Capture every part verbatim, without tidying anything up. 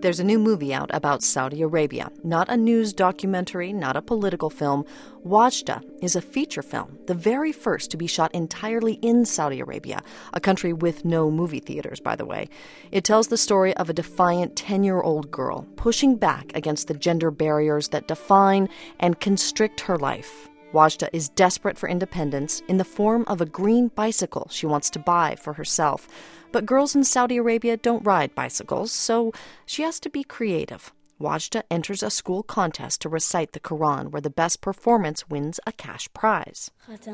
There's a new movie out about Saudi Arabia. Not a news documentary, not a political film. Wajda is a feature film, the very first to be shot entirely in Saudi Arabia, a country with no movie theaters, by the way. It tells the story of a defiant ten-year-old girl pushing back against the gender barriers that define and constrict her life. Wajda is desperate for independence in the form of a green bicycle she wants to buy for herself. But girls in Saudi Arabia don't ride bicycles, so she has to be creative. Wajda enters a school contest to recite the Quran, where the best performance wins a cash prize.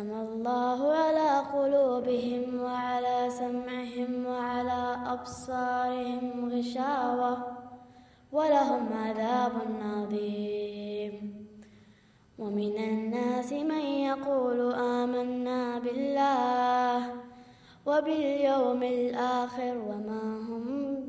ومن الناس من يقول آمنا بالله وباليوم الآخر وما هم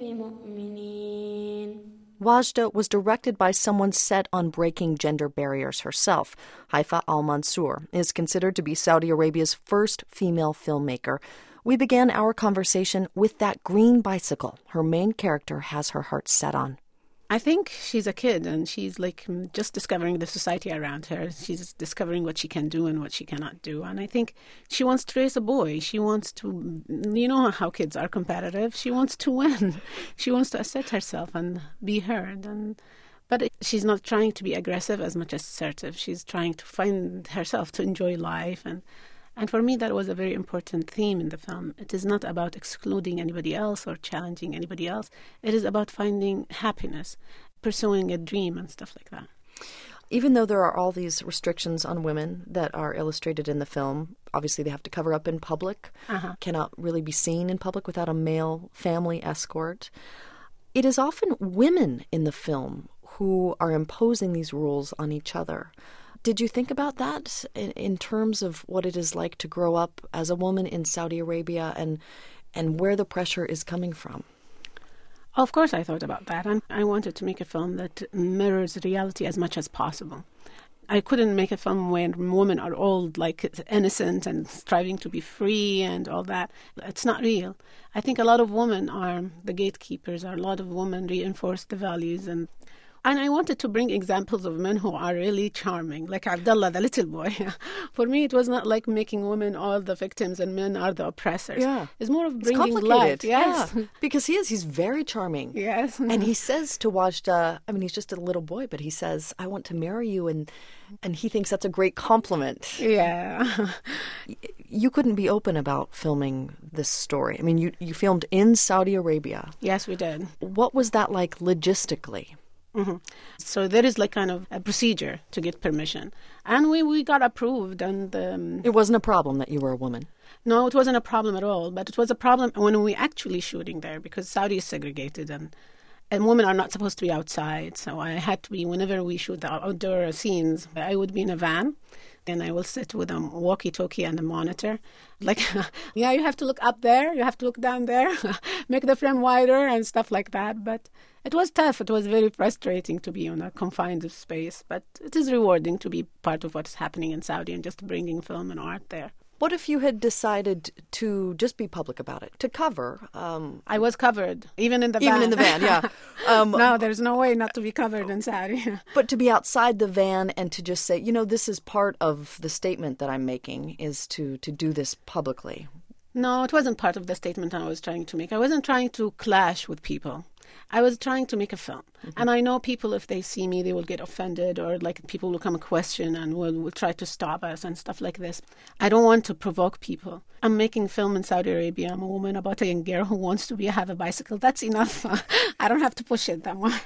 بمؤمنين. Wajda was directed by someone set on breaking gender barriers herself. Haifa Al-Mansour is considered to be Saudi Arabia's first female filmmaker. We began our conversation with that green bicycle her main character has her heart set on. I think she's a kid and she's like just discovering the society around her. She's discovering what she can do and what she cannot do. And I think she wants to raise a boy. She wants to, you know how kids are competitive. She wants to win. She wants to assert herself and be heard. And But she's not trying to be aggressive as much as assertive. She's trying to find herself, to enjoy life. And And for me, that was a very important theme in the film. It is not about excluding anybody else or challenging anybody else. It is about finding happiness, pursuing a dream and stuff like that. Even though there are all these restrictions on women that are illustrated in the film, obviously they have to cover up in public, uh-huh. cannot really be seen in public without a male family escort. It is often women in the film who are imposing these rules on each other. Did you think about that in, in terms of what it is like to grow up as a woman in Saudi Arabia and and where the pressure is coming from? Of course I thought about that. And I wanted to make a film that mirrors reality as much as possible. I couldn't make a film where women are all like innocent and striving to be free and all that. It's not real. I think a lot of women are the gatekeepers, or a lot of women reinforce the values. And And I wanted to bring examples of men who are really charming, like Abdullah, the little boy. For me, it was not like making women all the victims and men are the oppressors. Yeah. It's more of It's bringing complicated. life. Yes. Yeah. Because he is. He's very charming. Yes. And he says to Wajda, I mean, he's just a little boy, but he says, I want to marry you. And, and he thinks that's a great compliment. Yeah. You couldn't be open about filming this story. I mean, you, you filmed in Saudi Arabia. Yes, we did. What was that like logistically? Mm-hmm. So there is like kind of a procedure to get permission. And we, we got approved. And um, it wasn't a problem that you were a woman? No, it wasn't a problem at all. But it was a problem when we actually shooting there, because Saudi is segregated and, and women are not supposed to be outside. So I had to be, whenever we shoot the outdoor scenes, I would be in a van. Then I will sit with a walkie-talkie and a monitor. Like, yeah, you have to look up there, you have to look down there, make the frame wider and stuff like that. But it was tough. It was very frustrating to be in a confined space. But it is rewarding to be part of what's happening in Saudi and just bringing film and art there. What if you had decided to just be public about it, to cover? Um, I was covered, even in the van. Even in the van, yeah. Um, no, there's no way not to be covered in Saudi. But to be outside the van and to just say, you know, this is part of the statement that I'm making, is to, to do this publicly. No, it wasn't part of the statement I was trying to make. I wasn't trying to clash with people. I was trying to make a film. Mm-hmm. And I know people, if they see me, they will get offended, or like people will come and question and will, will try to stop us and stuff like this. I don't want to provoke people. I'm making film in Saudi Arabia. I'm a woman about a young girl who wants to be have a bicycle. That's enough. I don't have to push it that much.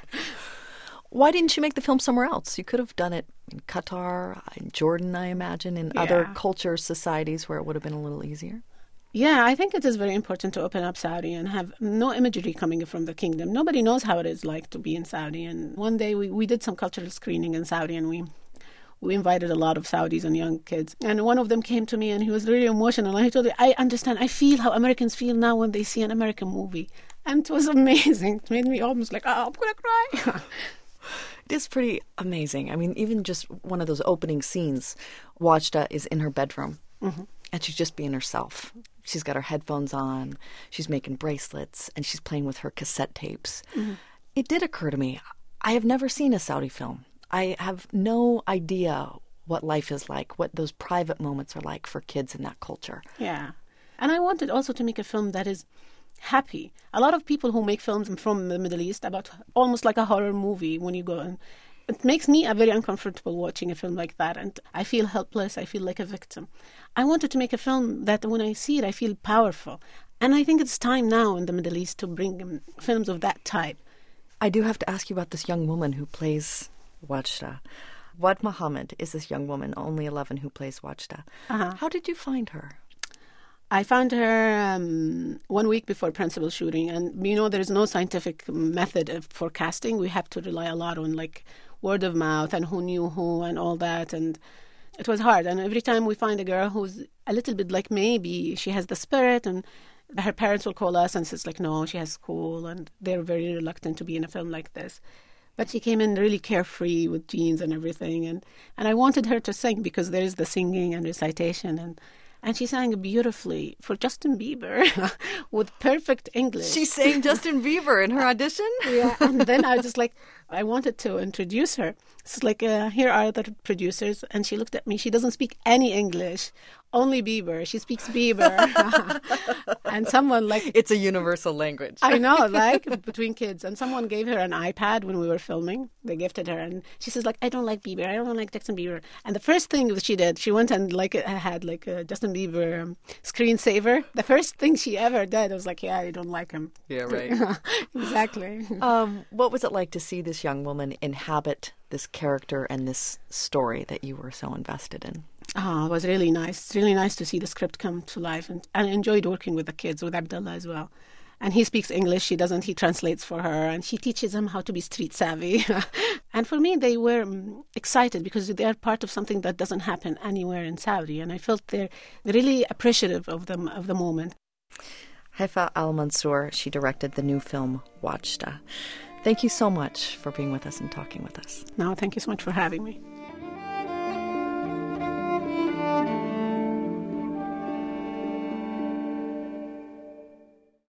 Why didn't you make the film somewhere else? You could have done it in Qatar, in Jordan, I imagine, in yeah. other cultures, societies where it would have been a little easier. Yeah, I think it is very important to open up Saudi and have no imagery coming from the kingdom. Nobody knows how it is like to be in Saudi. And one day we, we did some cultural screening in Saudi, and we we invited a lot of Saudis and young kids. And one of them came to me and he was really emotional. And he told me, I understand. I feel how Americans feel now when they see an American movie. And it was amazing. It made me almost like, oh, I'm going to cry. It is pretty amazing. I mean, even just one of those opening scenes, Wajda is in her bedroom. Mm-hmm. And she's just being herself. She's got her headphones on, she's making bracelets, and she's playing with her cassette tapes. Mm-hmm. It did occur to me, I have never seen a Saudi film. I have no idea what life is like, what those private moments are like for kids in that culture. Yeah. And I wanted also to make a film that is happy. A lot of people who make films from the Middle East about almost like a horror movie when you go in. It makes me very uncomfortable watching a film like that, and I feel helpless, I feel like a victim. I wanted to make a film that when I see it, I feel powerful. And I think it's time now in the Middle East to bring um, films of that type. I do have to ask you about this young woman who plays Wajda. Wad Muhammad is this young woman, only eleven, who plays Wajda. Uh-huh. How did you find her? I found her um, one week before principal shooting, and you know there is no scientific method of forecasting. We have to rely a lot on like word of mouth and who knew who and all that, and it was hard. And every time we find a girl who's a little bit like maybe she has the spirit, and her parents will call us and says like, no, she has school, and they're very reluctant to be in a film like this. But she came in really carefree with jeans and everything, and, and I wanted her to sing because there is the singing and recitation, and And she sang beautifully for Justin Bieber with perfect English. She sang Justin Bieber in her audition? Yeah, and then I was just like, I wanted to introduce her. It's like, uh, here are the producers. And she looked at me. She doesn't speak any English, only Bieber. She speaks Bieber. And someone like... It's a universal language. I know, like, between kids. And someone gave her an iPad when we were filming. They gifted her. And she says, like, I don't like Bieber. I don't like Justin Bieber. And the first thing that she did, she went and, like, had, like, a Justin Bieber um, screensaver. The first thing she ever did, I was like, yeah, I don't like him. Yeah, right. Exactly. Um, what was it like to see this young woman inhabit this character and this story that you were so invested in? Oh, it was really nice. It's really nice to see the script come to life. And I enjoyed working with the kids, with Abdullah as well. And he speaks English, she doesn't. He translates for her, and she teaches him how to be street savvy. And for me, they were um, excited because they are part of something that doesn't happen anywhere in Saudi. And I felt they're really appreciative of them, of the moment. Haifa Al-Mansour, she directed the new film Wajda. Thank you so much for being with us and talking with us. No, thank you so much for having me.